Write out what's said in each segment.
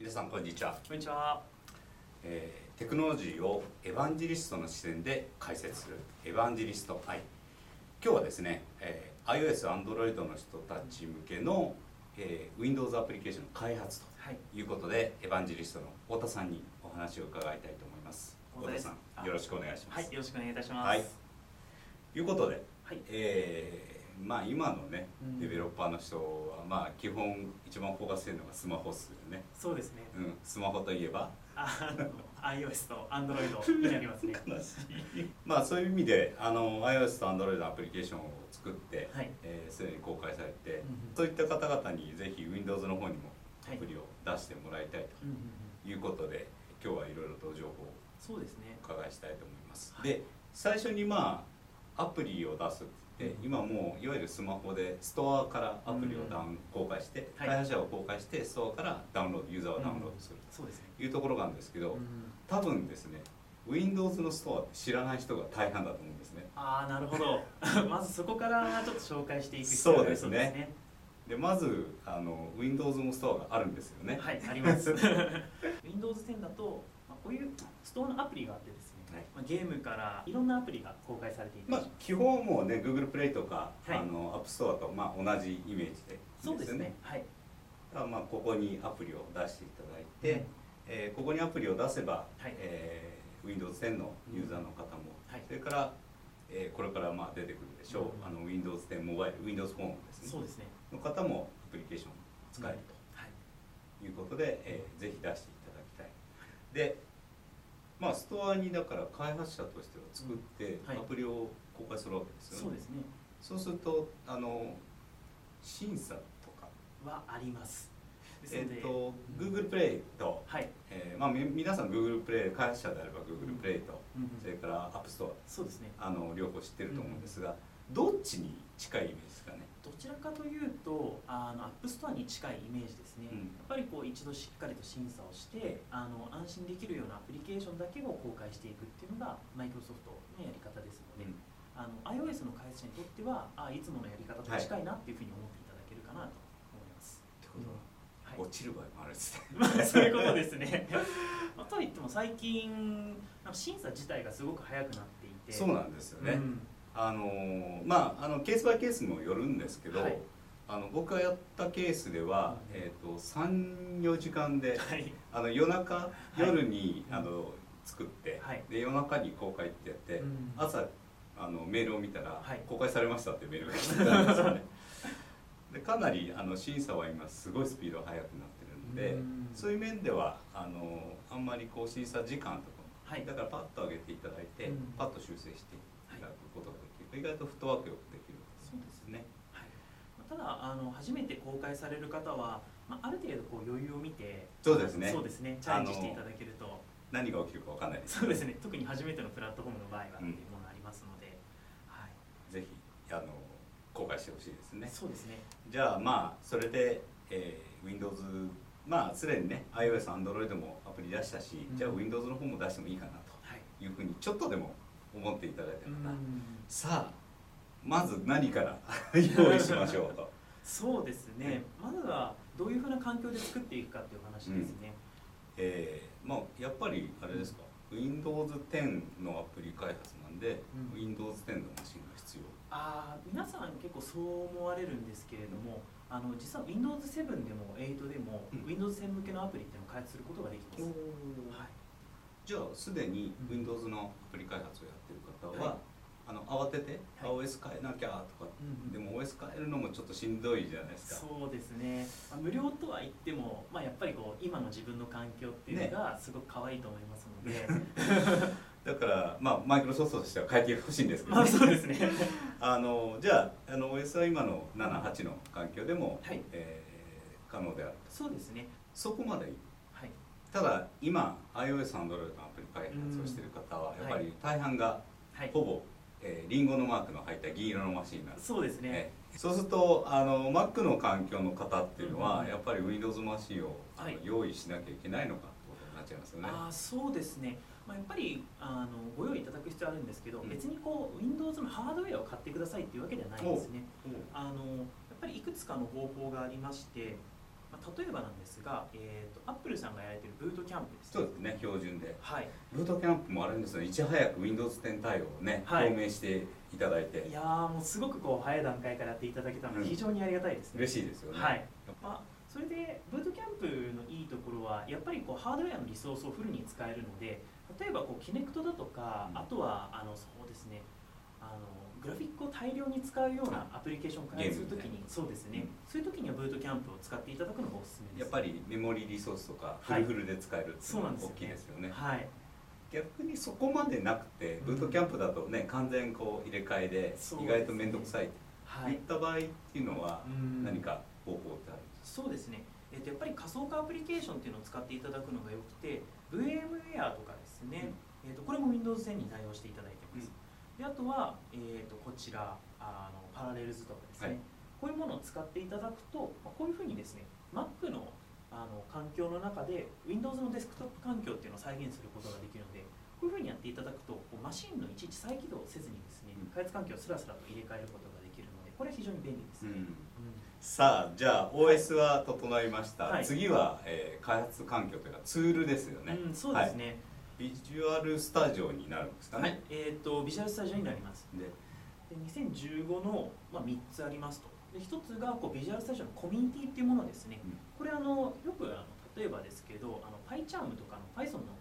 皆さんこんにちは。 こんにちは。 テクノロジーをエヴァンジリストの視点で解説するエヴァンジリスト I。今日はですね、iOS、Android の人たち向けの、Windows アプリケーションの開発ということで、エヴァンジリストの太田さんにお話を伺いたいと思います。太田さん、よろしくお願いします。 はい、よろしくお願いいたします。 はい。ということで、 はい、 今のね、デベロッパーの人は、基本一番フォーカスしてるのがスマホっすよね。 そうですね。 スマホといえば iOS と Android になりますね。 悲しい。そういう意味でiOS と Android のアプリケーションを作ってすでに公開されて、そういった方々にぜひ Windows の方にもアプリを出してもらいたいということで、今日はいろいろと情報をお伺いしたいと思います。で、最初にアプリを出すって今もういわゆるスマホでストアからアプリを公開して、開発者を公開してストアからダウンロード、ユーザーをダウンロードするというところなんですけど、多分ですね Windows のストアって知らない人が大半だと思うんですね。 なるほど。まずそこからちょっと紹介していく必要がありそうですね。でまずWindows のストアがあるんですよね。 はい、あります。Windows 10だと、こういうストアのアプリがあってですね、ゲームからいろんなアプリが公開されていて、 基本はもうね Google プレイとか、App Store と同じイメージでそうですね。はい。 ここにアプリを出していただいて、ここにアプリを出せば、Windows 10のユーザーの方も、それから、これから出てくるでしょう、Windows 10モバイル、Windows フォンですね。 そうですね。 の方もアプリケーションを使えるということで、ぜひ出していただきたい。で、ストアにだから開発者としては作ってアプリを公開するわけですよね。 そうですね。 そうすると審査とかはあります。 Google プレイと、皆さん Google プレイ開発者であれば Google プレイと、それから App Store、 そうですね。 両方知ってると思うんですが、どっちに近いイメージですかね。 どちらかというとApp Store に近いイメージですね。やっぱり一度しっかりと審査をして安心できるようなアプリケーションだけを公開していくっていうのがマイクロソフトのやり方ですので、iOS の開発者にとってはいつものやり方と近いなっていうふうに思っていただけるかなと思います。 ってことは落ちる場合もあるんですね。そういうことですね。とはいっても最近審査自体がすごく早くなっていて、 そうなんですよね。ケースバイケースもよるんですけど、僕がやったケースでは、3、4時間で、夜中、夜に作って、で夜中に公開ってやって、朝メールを見たら、公開されましたっていうメールが来てたんですよね。でかなり審査は今すごいスピードが速くなってるので、そういう面ではあんまり審査時間とかも、だからパッと上げていただいて、パッと修正していただくことができる、意外とフットワークよくできる。 そうですね。ただ初めて公開される方は、ある程度余裕を見て、そうですね、チャレンジしていただけると何が起きるか分からないです。 そうですね。特に初めてのプラットフォームの場合はっていうものがありますので、 ぜひ公開してほしいですね。 そうですね。 じゃあそれで、Windows すでにね iOS、Android もアプリ出したし、じゃあ Windows の方も出してもいいかなというふうにちょっとでも思っていただいた方、さあまず何から用意しましょうと。 そうですね。まずはどういうふうな環境で作っていくかっていう話ですね。 やっぱりあれですか、Windows 10のアプリ開発なんで、Windows 10のマシンが必要。 皆さん結構そう思われるんですけれども、実は Windows 7でも8でも、Windows 10向けのアプリっていうのを開発することができます。 じゃあすでに Windows のアプリ開発をやってる方は、慌てて OS 変えなきゃとか、でも OS 変えるのもちょっとしんどいじゃないですか。 そうですね。無料とは言っても、やっぱり今の自分の環境っていうのがすごく可愛いと思いますので、 だからマイクロソフトとしては変えてほしいんですけど、 そうですね。 じゃあOS は今の7、8の環境でも、可能である。 そうですね。 そこまでいい。ただ今 iOS、Android のアプリ開発をしている方はやっぱり大半がほぼリンゴのマークの入った銀色のマシンなんです。 そうですね。 そうするとMac の環境の方っていうのは、やっぱり Windows マシンを用意しなきゃいけないのかってことになっちゃいますよね。 そうですね。やっぱりご用意いただく必要あるんですけど、別にWindows のハードウェアを買ってくださいっていうわけではないんですね。やっぱりいくつかの方法がありまして、 例えばなんですが、アップルさんがやられているブートキャンプですね。 そうですね、標準で。 はい。 ブートキャンプもあるんですよね、いち早く Windows 10対応をね、表明していただいて。 いやー、もうすごくこう早い段階からやっていただけたので、非常にありがたいですね。 嬉しいですよね。 はい。それでブートキャンプのいいところはやっぱりこうハードウェアのリソースをフルに使えるので、例えばこうキネクトだとか、あとはそうですね、グラフィックを大量に使うようなアプリケーションを開発するときに、そうですね、そういうときにはブートキャンプを使っていただくのがおすすめです。 やっぱりメモリリソースとかフルフルで使えるっていうのが大きいですよね。 はい。 逆にそこまでなくて、ブートキャンプだとね、完全こう入れ替えで意外と面倒くさいといった場合っていうのは何か方法ってあるんですか？ そうですね。やっぱり仮想化アプリケーションっていうのを使っていただくのがよくて、VMware とかですね、これも Windows 10に対応していただいてます。であとは、こちらパラレルズとかですね、こういうものを使っていただくと、こういうふうにですね、Mac の環境の中で Windows のデスクトップ環境っていうのを再現することができるので、こういうふうにやっていただくとマシンのいちいち再起動せずにですね、開発環境をスラスラと入れ替えることができるので、これは非常に便利です。 さあ、じゃあ OS は整いました。次は、開発環境というかツールですよね。 そうですね。 ビジュアルスタジオになるんですかね。 ビジュアルスタジオになります。で2015の、3つありますと。で1つがこうビジュアルスタジオのコミュニティっていうものですね。これよく例えばですけどPyCharm とかPython の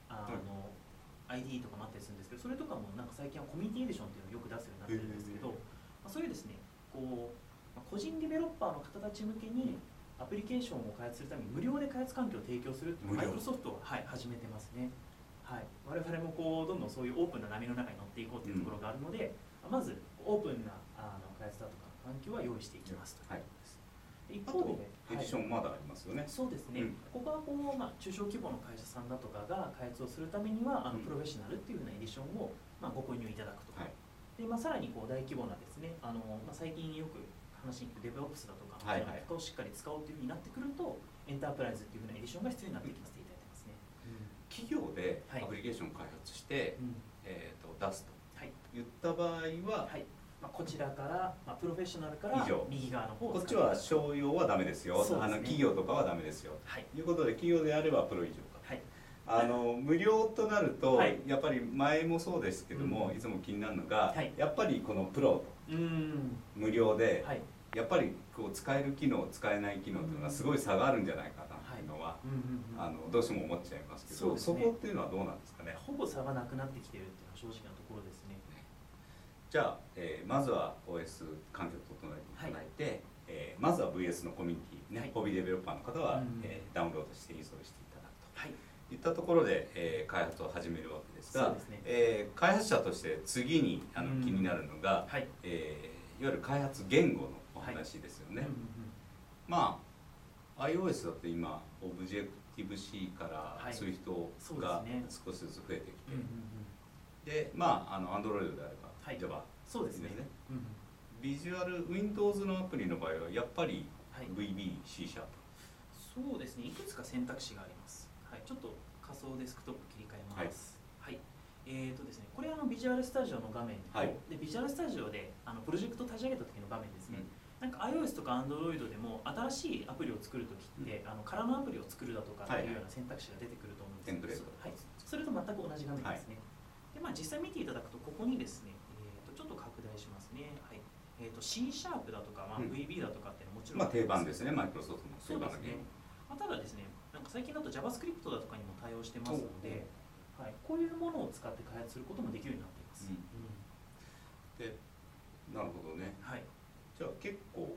ID とかもあったりするんですけど、それとかもなんか最近はコミュニティエディションっていうのをよく出すようになってるんですけど、そういうですねこう個人デベロッパーの方たち向けにアプリケーションを開発するために無料で開発環境を提供するっていうのをマイクロソフトは、始めてますね。はい、我々もこうどんどんそういうオープンな波の中に乗っていこうというところがあるので、まずオープンな開発だとか環境は用意していきますと。一方でエディションまだありますよね。 そうですね。ここはこう、中小規模の会社さんだとかが開発をするためにはプロフェッショナルっていうようなエディションをご購入いただくと。でさらにこう大規模なですね最近よく話に聞くデベロップスだとかをしっかり使おうというふうになってくると、エンタープライズっていうふうなエディションが必要になってきますっていただいてますね。 企業でアプリケーションを開発して、出すと言った場合は、 こちらから、プロフェッショナルから右側の方をこっちは商用はダメですよ、企業とかはダメですよ、ということで企業であればプロ以上か、無料となると、やっぱり前もそうですけども、いつも気になるのが、やっぱりこのプロと無料で、やっぱりこう使える機能使えない機能というのがすごい差があるんじゃないかなというのはどうしても思っちゃいますけど、そこっていうのはどうなんですかね。 ほぼ差がなくなってきてるっていうのは正直なところですね。 じゃあ、まずは OS 環境を整えていただいて、まずは VS のコミュニティ、ホビーデベロッパーの方は、ダウンロードしてインストールしていただくといったところで、開発を始めるわけですが、開発者として次に気になるのが、いわゆる開発言語のお話ですよね。iOS だって今オブジェクティブ C からそういう人が少しずつ増えてきて、でAndroid であればJava そうですね。 ビジュアル Windows のアプリの場合はやっぱり VB、C#。 そうですね。いくつか選択肢があります。ちょっと仮想デスクトップ切り替えます。ですね、これビジュアルスタジオの画面で、ビジュアルスタジオでプロジェクトを立ち上げた時の画面ですね。なんか iOS とか Android でも新しいアプリを作るときって、空のアプリを作るだとかっていうような選択肢が出てくると思うんですけど、それと全く同じ画面ですね。で実際見ていただくと、ここにですね、ちょっと拡大しますね。C# だとか、VB だとかっていうのはもちろん定番ですね、マイクロソフトの定番のゲーム。 ただですね、なんか最近だと JavaScript だとかにも対応してますので、こういうものを使って開発することもできるようになっています。 で、なるほどね。じゃあ結構、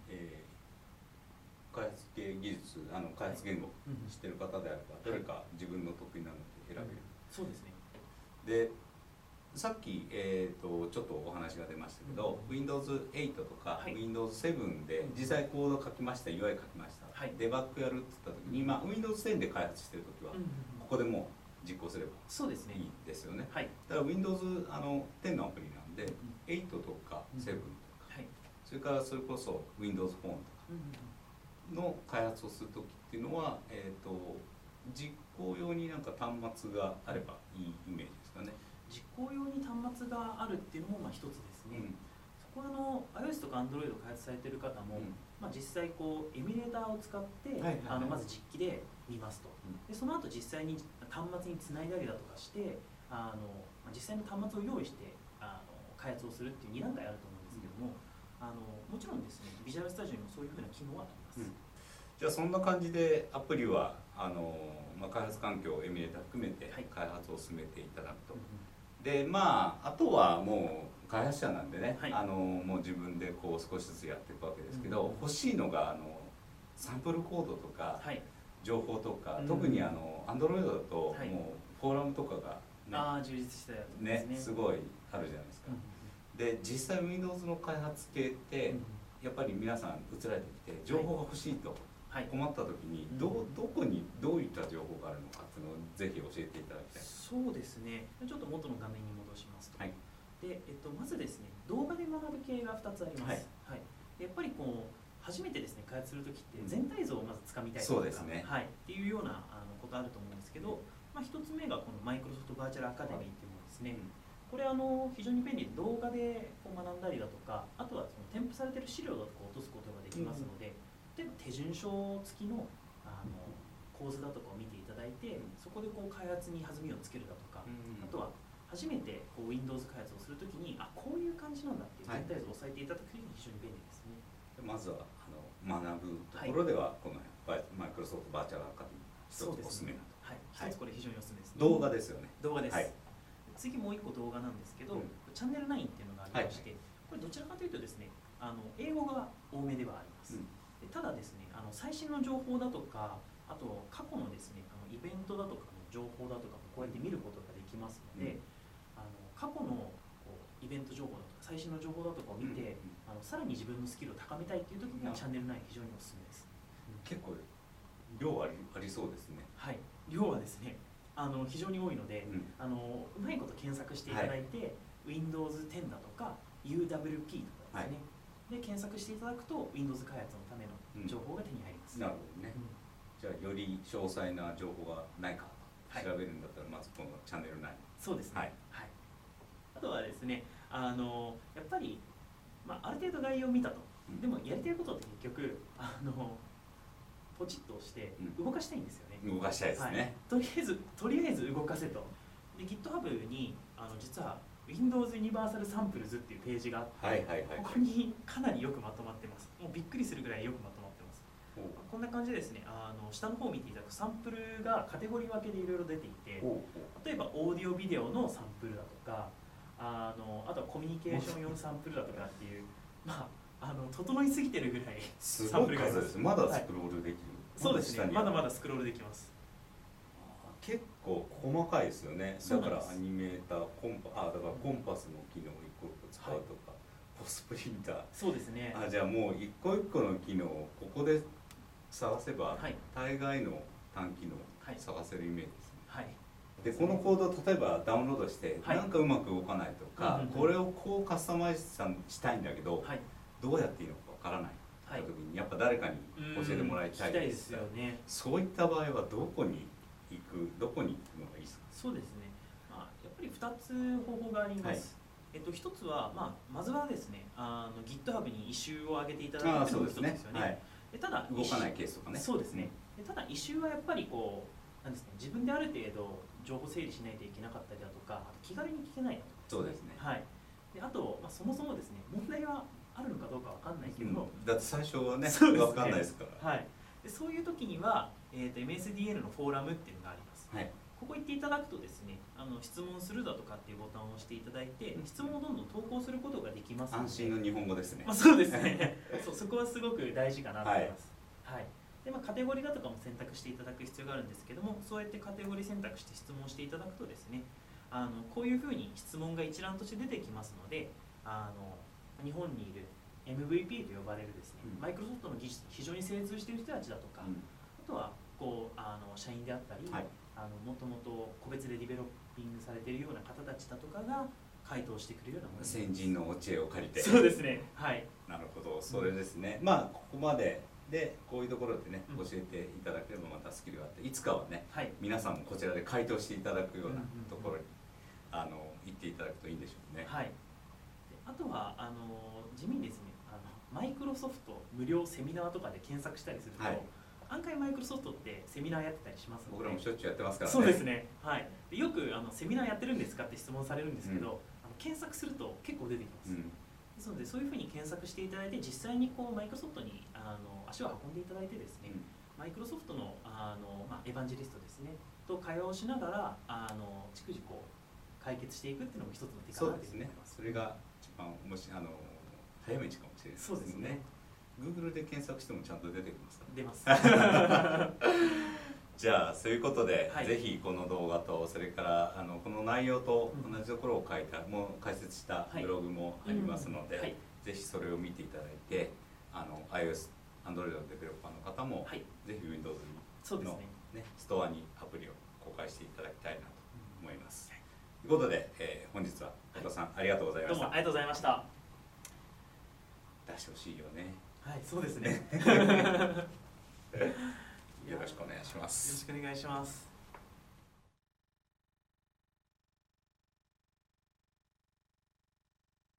開発系技術、開発言語知ってる方であれば、どれか自分の得意なので選べる。 そうですね。 で、さっき、ちょっとお話が出ましたけど、Windows 8とか、Windows 7で実際コード書きました、UI 書きました、デバッグやるって言った時に、Windows 10で開発してる時は、ここでもう実行すればいいですよね。だから Windows 10のアプリなんで、8とか7とか、それからそれこそ Windows フォンとかの開発をする時っていうのは、実行用になんか端末があればいいイメージですかね。 実行用に端末があるっていうのも一つですね。 ここはiOS とか Android を開発されている方も、まあ、実際こうエミュレーターを使って、まず実機で見ますと、でその後実際に端末につないだりだとかして実際の端末を用意して開発をするっていう2段階あると思うんですけども、もちろんですねビジュアルスタジオにもそういうふうな機能はあります。 じゃあそんな感じでアプリはまあ、開発環境をエミュレーター含めて開発を進めていただくと、でまああとはもう開発者なんでね、もう自分でこう少しずつやっていくわけですけど、欲しいのがサンプルコードとか、情報とか、特にAndroid だともうフォーラムとかが、 充実したやつですね、 すごいあるじゃないですか。で実際 Windows の開発系ってやっぱり皆さん移られてきて情報が欲しいと困った時にどこにどういった情報があるのかっていうのをぜひ教えていただきたい。 そうですね、ちょっと元の画面に戻しますと、でまずですね動画で学ぶ系が2つあります。やっぱりこう初めてですね開発する時って全体像をまずつかみたいとか、っていうようなことあると思うんですけど、まあ、1つ目がこのマイクロソフトバーチャルアカデミーっていうものですね。これ非常に便利で動画でこう学んだりだとか、あとはその添付されている資料だとか落とすことができますので、例えば手順書付きの構図だとかを見ていただいて、そこでこう開発に弾みをつけるだとか、あとは初めてこう Windows 開発をするときにこういう感じなんだっていう全体像を押さえていただくには非常に便利ですね。 まずは学ぶところではこのマイクロソフトバーチャルアカデミー一つおすすめなと。 一つこれ非常におすすめです、 動画ですよね。 動画です。次もう一個動画なんですけど、チャンネル9っていうのがありまして、これどちらかというとですね英語が多めではあります。ただですね最新の情報だとか、あと過去のですねイベントだとかの情報だとかもこうやって見ることができますので、過去のイベント情報だとか最新の情報だとかを見て、さらに自分のスキルを高めたいっていう時にはチャンネル9非常におすすめです。 結構量ありそうですね。 量はですね非常に多いので、うまいこと検索していただいて、Windows 10だとか UWP とかですね、で検索していただくと Windows 開発のための情報が手に入ります。 なるほどね。じゃあより詳細な情報がないかと調べるんだったら、まずこのチャンネル9。 そうですね。あとはですねやっぱり、ある程度概要を見たと、でもやりたいことって結局ポチッと押して動かしたいんですよね。 動かしたいですね。 とりあえず動かせと。で GitHub に実は Windows ユニバーサルサンプルズっていうページがあって、ここにかなりよくまとまってます。もうびっくりするぐらいよくまとまってます。こんな感じでですね下の方を見ていただくサンプルがカテゴリー分けでいろいろ出ていて、例えばオーディオビデオのサンプルだとかあとはコミュニケーション用のサンプルだとかっていう整いすぎてるぐらいサンプルがあります。 まだスクロールできる。 そうですね。まだまだスクロールできます。 結構細かいですよね。だからアニメーター、だからコンパスの機能を一個一個使うとか、ポスプリンター。 そうですね。 じゃあもう一個一個の機能をここで探せば、大概の単機能を探せるイメージですね。でこのコードを例えばダウンロードしてなんかうまく動かないとか、これをこうカスタマイズしたいんだけど、どうやっていいのかわからないと時にやっぱ誰かに教えてもらいたいですよね。そういった場合はどこに行くのがいいですか？ そうですね。やっぱり2つ方法があります。1つはまずはですねGitHub にイシューを上げていただくというのが1つですよね。ただ動かないケースとかね。 そうですね。ただイシューはやっぱりこうなんですね、自分である程度情報整理しないといけなかったりだとか、気軽に聞けないだとか、 そうですね。 であと、そもそもですね問題はあるのかどうかわかんないけど、 だって最初はねわかんないですから。 でそういう時には、MSDN のフォーラムっていうのがあります。ここ行っていただくとですね質問するだとかっていうボタンを押していただいて、質問をどんどん投稿することができますので、 安心の日本語ですね。 そうですね。そこはすごく大事かなと思います。でカテゴリーだとかも選択していただく必要があるんですけども、そうやってカテゴリー選択して質問していただくとですねこういうふうに質問が一覧として出てきますので、日本にいる MVP と呼ばれるですね、マイクロソフトの技術に非常に精通している人たちだとか、あとはこう社員であったり、もともと個別でディベロッピングされているような方たちだとかが回答してくれるようなものです。 先人のお知恵を借りて。 そうですね。 なるほど、それですね。ここまででこういうところでね教えていただければまたスキルがあって、いつかはね、皆さんもこちらで回答していただくようなところに行っていただくといいんでしょうね。 ああとは地味にですね、マイクロソフト無料セミナーとかで検索したりすると、案外マイクロソフトってセミナーやってたりしますので、 僕らもしょっちゅうやってますからね。 そうですね、はい、でよくセミナーやってるんですかって質問されるんですけど、検索すると結構出てきます、ですのでそういうふうに検索していただいて、実際にこうマイクロソフトに足を運んでいただいてですね、マイクロソフトのエヴァンジェリストですねと会話をしながら逐次こう解決していくっていうのも一つの手かなと思います。 そうですね、それが一番早道かもしれないですね。 そうですね。 Google で検索してもちゃんと出てきますから。出ます。 じゃあそういうことで、ぜひこの動画とそれからこの内容と同じところをもう解説したブログもありますので、ぜひそれを見ていただいて、iOS、Android のデベロッパーの方も、ぜひ Windows の、ストアにアプリを公開していただきたいなと思います。ということで、本日は太田さん、ありがとうございました。 どうもありがとうございました。 出してほしいよね。 はい、そうですね。 よろしくお願いします。 よろしくお願いします。